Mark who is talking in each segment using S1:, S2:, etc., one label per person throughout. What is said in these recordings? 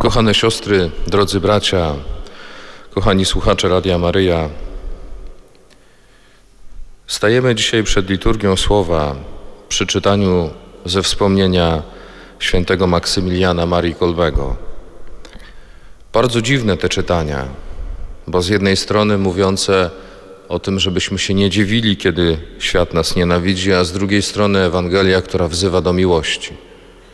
S1: Kochane siostry, drodzy bracia, kochani słuchacze Radia Maryja, stajemy dzisiaj przed liturgią Słowa przy czytaniu ze wspomnienia świętego Maksymiliana Marii Kolbego. Bardzo dziwne te czytania, bo z jednej strony mówiące o tym, żebyśmy się nie dziwili, kiedy świat nas nienawidzi, a z drugiej strony Ewangelia, która wzywa do miłości.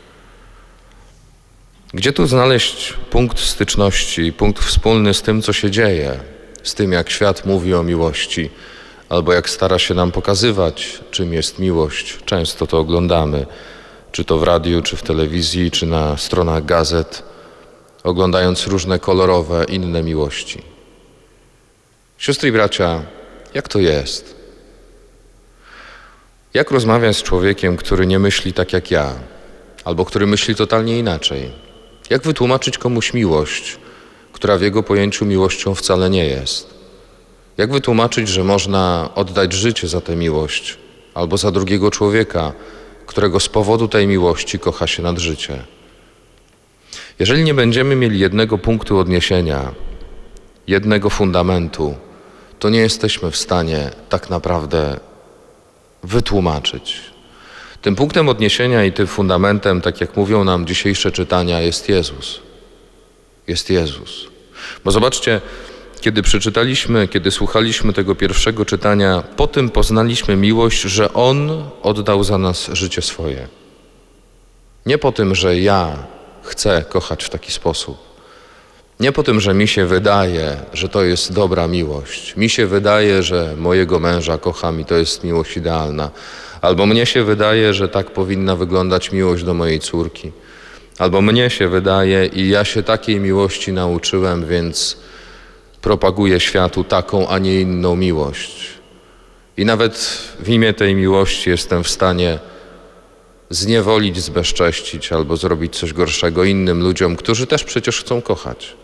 S1: Gdzie tu znaleźć punkt styczności, punkt wspólny z tym, co się dzieje, z tym, jak świat mówi o miłości, albo jak stara się nam pokazywać, czym jest miłość? Często to oglądamy, czy to w radiu, czy w telewizji, czy na stronach gazet, oglądając różne kolorowe, inne miłości. Siostry i bracia, jak to jest? Jak rozmawiać z człowiekiem, który nie myśli tak jak ja, albo który myśli totalnie inaczej? Jak wytłumaczyć komuś miłość, która w jego pojęciu miłością wcale nie jest? Jak wytłumaczyć, że można oddać życie za tę miłość albo za drugiego człowieka, którego z powodu tej miłości kocha się nad życie? Jeżeli nie będziemy mieli jednego punktu odniesienia, jednego fundamentu, to nie jesteśmy w stanie tak naprawdę wytłumaczyć. Tym punktem odniesienia i tym fundamentem, tak jak mówią nam dzisiejsze czytania, jest Jezus. Jest Jezus. Bo zobaczcie, kiedy słuchaliśmy tego pierwszego czytania, po tym poznaliśmy miłość, że On oddał za nas życie swoje. Nie po tym, że ja chcę kochać w taki sposób. Nie po tym, że mi się wydaje, że to jest dobra miłość. Mi się wydaje, że mojego męża kocham i to jest miłość idealna. Albo mnie się wydaje, że tak powinna wyglądać miłość do mojej córki. Albo mnie się wydaje i ja się takiej miłości nauczyłem, więc propaguję światu taką, a nie inną miłość. I nawet w imię tej miłości jestem w stanie zniewolić, zbezcześcić albo zrobić coś gorszego innym ludziom, którzy też przecież chcą kochać.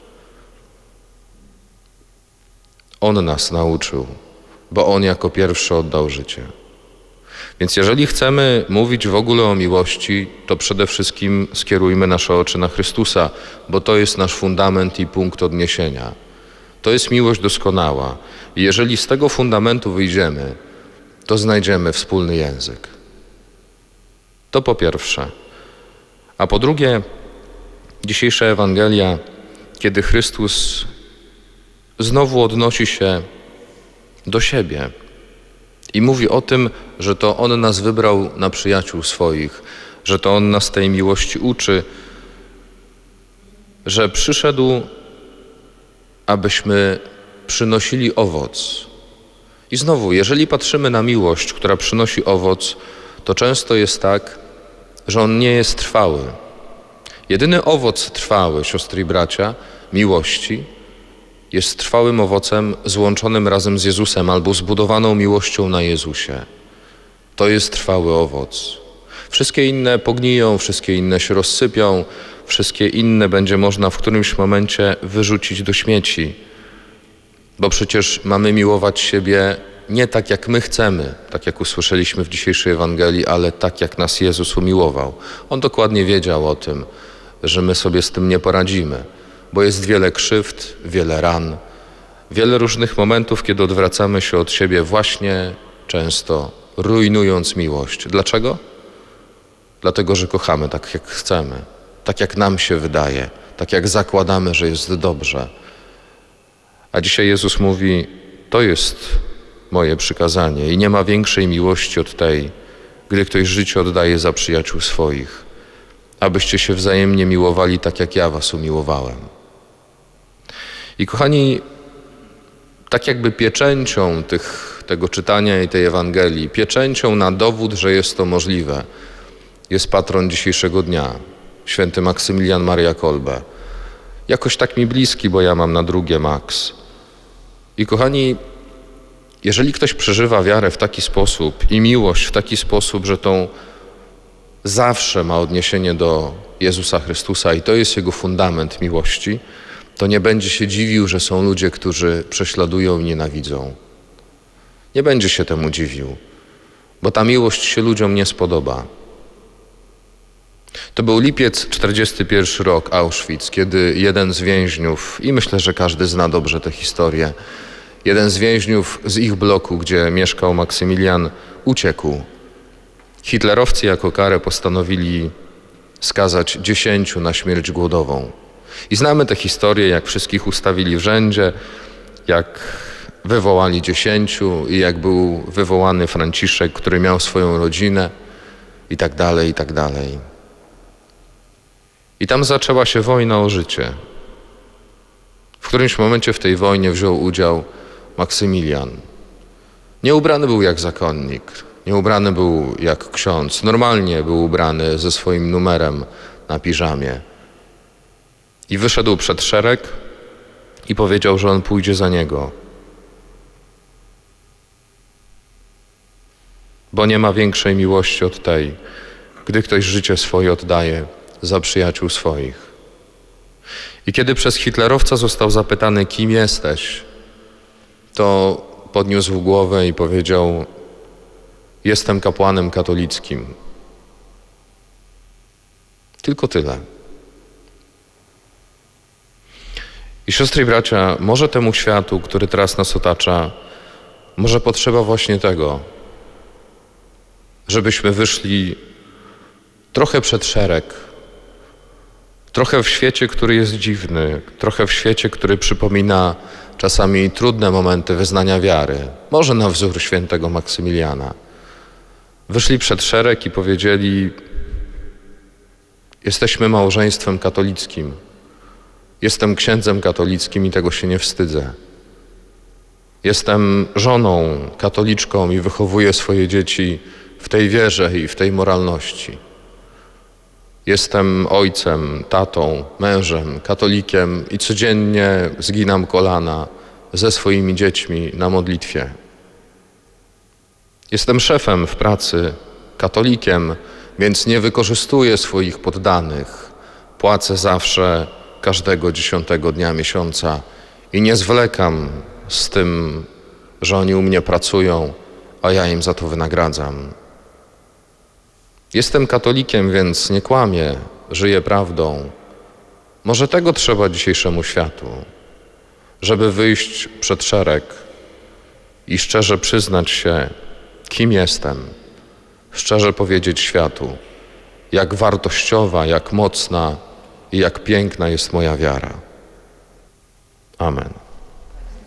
S1: On nas nauczył, bo On jako pierwszy oddał życie. Więc jeżeli chcemy mówić w ogóle o miłości, to przede wszystkim skierujmy nasze oczy na Chrystusa, bo to jest nasz fundament i punkt odniesienia. To jest miłość doskonała. I jeżeli z tego fundamentu wyjdziemy, to znajdziemy wspólny język. To po pierwsze. A po drugie, dzisiejsza Ewangelia, kiedy Chrystus znowu odnosi się do siebie i mówi o tym, że to On nas wybrał na przyjaciół swoich, że to On nas tej miłości uczy, że przyszedł, abyśmy przynosili owoc. I znowu, jeżeli patrzymy na miłość, która przynosi owoc, to często jest tak, że on nie jest trwały. Jedyny owoc trwały, siostry i bracia, miłości, jest trwałym owocem złączonym razem z Jezusem albo zbudowaną miłością na Jezusie. To jest trwały owoc. Wszystkie inne pogniją, wszystkie inne się rozsypią, wszystkie inne będzie można w którymś momencie wyrzucić do śmieci. Bo przecież mamy miłować siebie nie tak, jak my chcemy, tak jak usłyszeliśmy w dzisiejszej Ewangelii, ale tak, jak nas Jezus umiłował. On dokładnie wiedział o tym, że my sobie z tym nie poradzimy, bo jest wiele krzywd, wiele ran, wiele różnych momentów, kiedy odwracamy się od siebie właśnie często rujnując miłość. Dlaczego? Dlatego, że kochamy tak, jak chcemy, tak jak nam się wydaje, tak jak zakładamy, że jest dobrze. A dzisiaj Jezus mówi, to jest moje przykazanie i nie ma większej miłości od tej, gdy ktoś życie oddaje za przyjaciół swoich, abyście się wzajemnie miłowali tak, jak ja was umiłowałem. I kochani, tak jakby pieczęcią tego czytania i tej Ewangelii, pieczęcią na dowód, że jest to możliwe, jest patron dzisiejszego dnia, święty Maksymilian Maria Kolbe. Jakoś tak mi bliski, bo ja mam na drugie Max. I kochani, jeżeli ktoś przeżywa wiarę w taki sposób i miłość w taki sposób, że tą zawsze ma odniesienie do Jezusa Chrystusa i to jest jego fundament miłości, to nie będzie się dziwił, że są ludzie, którzy prześladują i nienawidzą. Nie będzie się temu dziwił, bo ta miłość się ludziom nie spodoba. To był lipiec, 41 rok, Auschwitz, kiedy jeden z więźniów, i myślę, że każdy zna dobrze tę historię, jeden z więźniów z ich bloku, gdzie mieszkał Maksymilian, uciekł. Hitlerowcy jako karę postanowili skazać 10 na śmierć głodową. I znamy tę historię, jak wszystkich ustawili w rzędzie, jak wywołali 10 i jak był wywołany Franciszek, który miał swoją rodzinę i tak dalej, i tak dalej. I tam zaczęła się wojna o życie. W którymś momencie w tej wojnie wziął udział Maksymilian. Nie ubrany był jak zakonnik, nie ubrany był jak ksiądz. Normalnie był ubrany ze swoim numerem na piżamie. I wyszedł przed szereg i powiedział, że on pójdzie za niego. Bo nie ma większej miłości od tej, gdy ktoś życie swoje oddaje za przyjaciół swoich. I kiedy przez hitlerowca został zapytany, kim jesteś, to podniósł głowę i powiedział: jestem kapłanem katolickim. Tylko tyle. I siostry i bracia, może temu światu, który teraz nas otacza, może potrzeba właśnie tego, żebyśmy wyszli trochę przed szereg, trochę w świecie, który jest dziwny, trochę w świecie, który przypomina czasami trudne momenty wyznania wiary, może na wzór świętego Maksymiliana. Wyszli przed szereg i powiedzieli: jesteśmy małżeństwem katolickim, jestem księdzem katolickim i tego się nie wstydzę. Jestem żoną katoliczką i wychowuję swoje dzieci w tej wierze i w tej moralności. Jestem ojcem, tatą, mężem, katolikiem i codziennie zginam kolana ze swoimi dziećmi na modlitwie. Jestem szefem w pracy, katolikiem, więc nie wykorzystuję swoich poddanych. Płacę zawsze każdego 10 dnia miesiąca i nie zwlekam z tym, że oni u mnie pracują, a ja im za to wynagradzam. Jestem katolikiem, więc nie kłamię, żyję prawdą. Może tego trzeba dzisiejszemu światu, żeby wyjść przed szereg i szczerze przyznać się, kim jestem, szczerze powiedzieć światu, jak wartościowa, jak mocna i jak piękna jest moja wiara. Amen.